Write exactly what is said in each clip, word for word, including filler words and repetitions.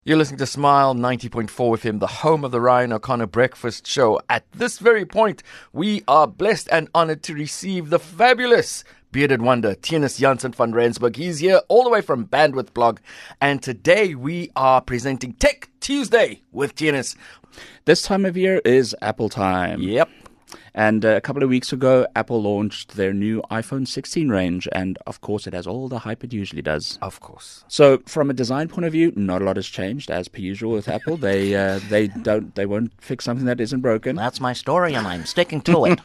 You're listening to Smile ninety point four F M, the home of the Ryan O'Connor Breakfast Show. At this very point, we are blessed and honored to receive the fabulous bearded wonder, Theunis Jansen van Rensburg. He's here all the way from Bandwidth Blog. And today we are presenting Tech Tuesday with Theunis. This time of year is Apple time. Yep. And uh, a couple of weeks ago, Apple launched their new iPhone sixteen range. And of course, it has all the hype it usually does. Of course. So from a design point of view, not a lot has changed, as per usual with Apple. They uh, they don't they won't fix something that isn't broken. That's my story, and I'm sticking to it.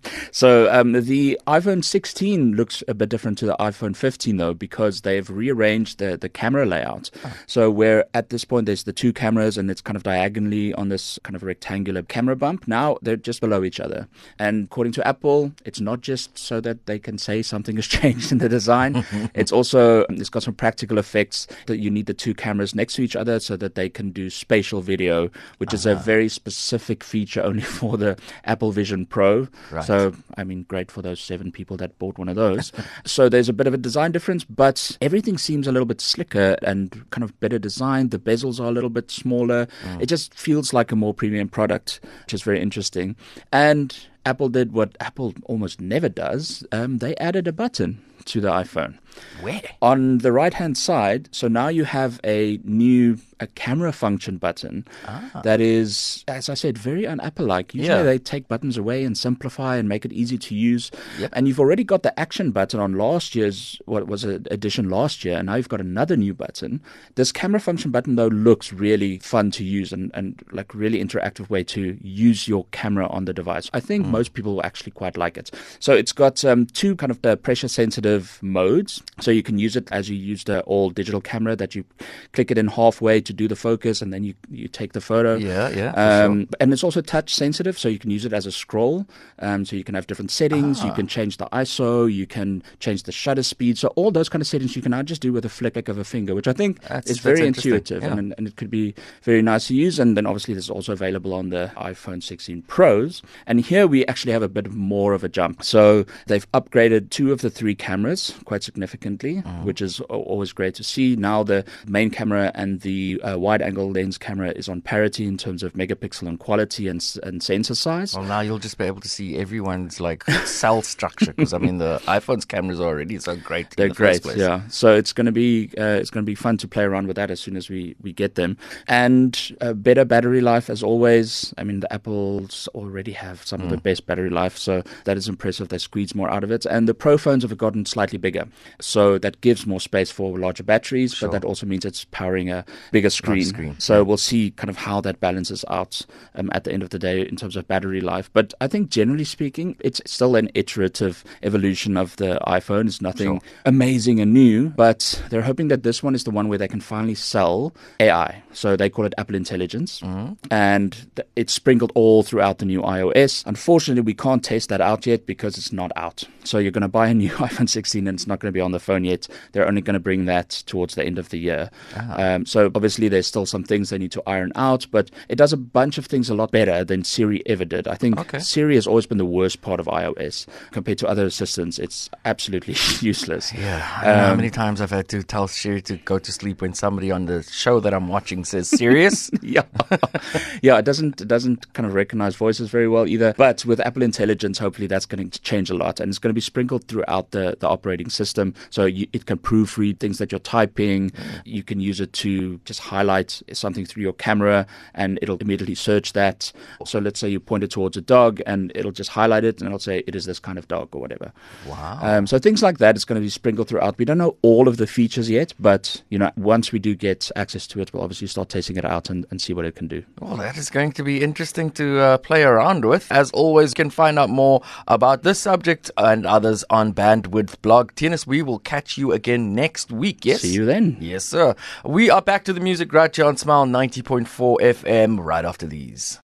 So um, the iPhone sixteen looks a bit different to the iPhone fifteen, though, because they've rearranged the, the camera layout. Oh. So where at this point there's the two cameras, and it's kind of diagonally on this kind of rectangular camera bump, now they're just below each other. And according to Apple, it's not just so that they can say something has changed in the design. It's also, it's got some practical effects that you need the two cameras next to each other so that they can do spatial video, which uh-huh. is a very specific feature only for the Apple Vision Pro. Right. So, I mean, great for those seven people that bought one of those. So there's a bit of a design difference, but everything seems a little bit slicker and kind of better designed. The bezels are a little bit smaller. Mm. It just feels like a more premium product, which is very interesting. And Apple did what Apple almost never does. Um, they added a button to the iPhone. Where? On the right-hand side, so now you have a new a camera function button ah. that is, as I said, very un-Apple-like. Usually yeah. they take buttons away and simplify and make it easy to use. Yep. And you've already got the action button on last year's, what was an edition last year, and now you've got another new button. This camera function button, though, looks really fun to use and, and like really interactive way to use your camera on the device. I think mm. most people will actually quite like it. So it's got um, two kind of uh, pressure-sensitive modes. So you can use it as you use the all-digital camera that you click it in halfway to do the focus, and then you, you take the photo. Yeah, yeah. Um, sure. And it's also touch-sensitive, so you can use it as a scroll. Um, so you can have different settings. Ah. You can change the I S O. You can change the shutter speed. So all those kind of settings you can now just do with a flick of a finger, which I think that's, is very that's intuitive, yeah. and, and it could be very nice to use. And then obviously this is also available on the iPhone sixteen Pros. And here we actually have a bit more of a jump. So they've upgraded two of the three cameras quite significantly, mm. which is always great to see. Now the main camera and the uh, wide-angle lens camera is on parity in terms of megapixel and quality and, and sensor size. Well, now you'll just be able to see everyone's like cell structure, because I mean the iPhone's cameras are already so great. They're in the great, first place. yeah. So it's going to be uh, it's going to be fun to play around with that as soon as we, we get them. And uh, better battery life as always. I mean the Apples already have some mm. of the best battery life, so that is impressive. They squeeze more out of it. And the Pro phones have gotten slightly bigger, so that gives more space for larger batteries, sure. but that also means it's powering a bigger screen. screen. So yeah. we'll see kind of how that balances out um, at the end of the day in terms of battery life. But I think generally speaking, it's still an iterative evolution of the iPhone. It's nothing sure. amazing and new, but they're hoping that this one is the one where they can finally sell A I. So they call it Apple Intelligence, mm-hmm. and th- it's sprinkled all throughout the new iOS. Unfortunately, we can't test that out yet because it's not out. So you're going to buy a new iPhone sixteen and it's not going to be on the phone yet. They're only going to bring that towards the end of the year. Ah. Um, so obviously there's still some things they need to iron out, but it does a bunch of things a lot better than Siri ever did. I think okay. Siri has always been the worst part of iOS compared to other assistants. It's absolutely useless. Yeah, I don't um, know how many times I've had to tell Siri to go to sleep when somebody on the show that I'm watching says serious. yeah, yeah. It doesn't it doesn't kind of recognize voices very well either. But with Apple Intelligence, hopefully that's going to change a lot, and it's going to be sprinkled throughout the, the operating system. So you, it can proofread things that you're typing. Mm. You can use it to just highlight something through your camera, and it'll immediately search that. So let's say you point it towards a dog, and it'll just highlight it, and it'll say it is this kind of dog or whatever. Wow. Um, so things like that is going to be sprinkled throughout. We don't know all of the features yet, but you know, once we do get access to it, we'll obviously start testing it out and, and see what it can do. Well, that is going to be interesting to uh, play around with. As always, you can find out more about this subject and others on Bandwidth Blog. Theunis, we will catch you again next week, yes? See you then. Yes, sir. We are back to the music right here on Smile ninety point four F M right after these.